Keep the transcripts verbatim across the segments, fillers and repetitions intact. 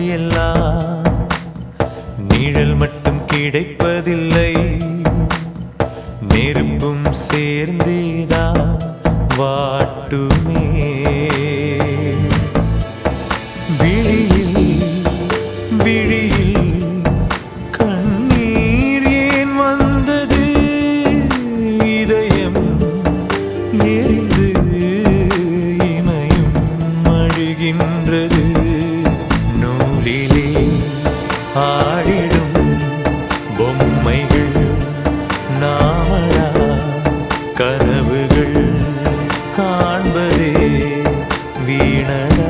எல்லாம் நிழல் மட்டும் கிடைப்பதில்லை, நெருப்பும் சேர்ந்தேதான் வாட்டுமே. விழியில் விழியில் கண்ணீர் ஏன் வந்தது, இதயம் எரிந்து இமையும் அழுகின்றது. நூலிலே ஆடிடும் பொம்மைகள் நாமடா, கனவுகள் காண்பதே வீணடா.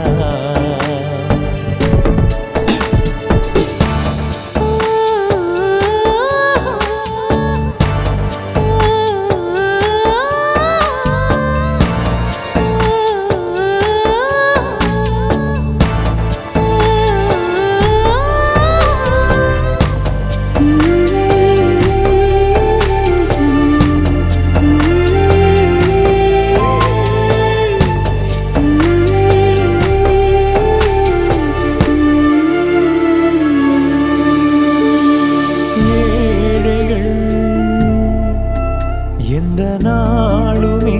எந்த நாளுமே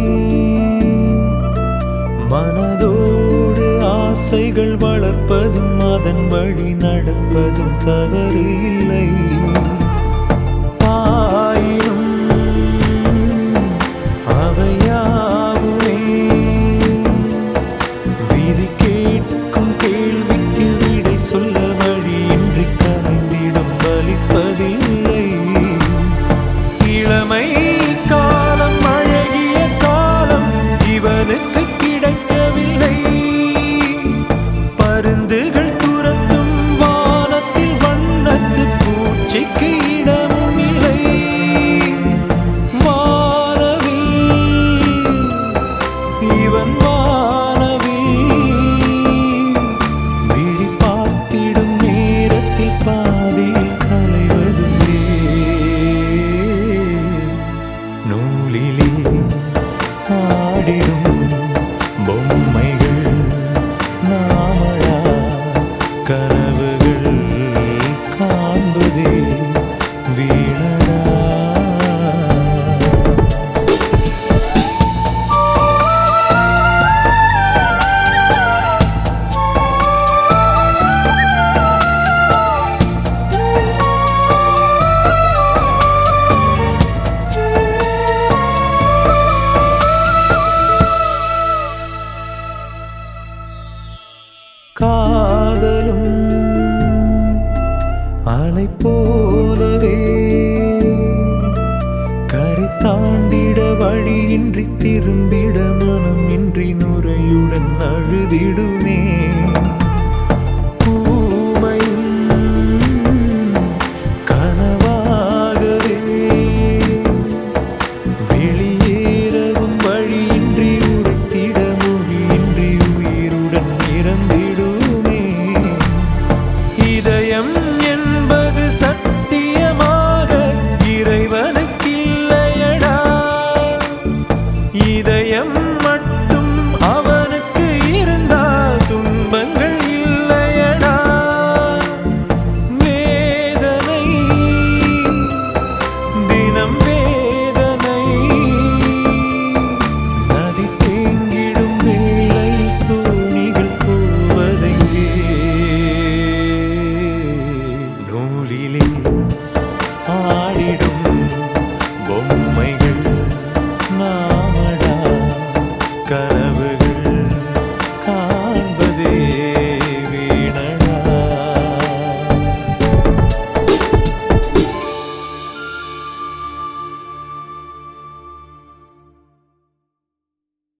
மனதோடு ஆசைகள் வளர்ப்பதும் அதன் வழி நடப்பதும் தவறு இல்லை. ஆயினும் அவையாகுமே விதி கேட்கும் கேள்விக்கு விடை சொல்ல வழியின்றி கரைந்திடும் பலிப்பதில்லை. இளமை காலம் அழகிய காலம் இவனுக்கு கிடைக்கவில்லை. பருந்துகள் துரத்தும் வானத்தில் வண்ணத்து பூச்சிக்கு இடமும் இல்லை. வானவில் இவன் வானவில் விழி பார்த்திடும் நேரத்தில் பாதியில் கலைவதும் நூலிலே ஆடிடும் பொம்மைகள் நாமடா, கன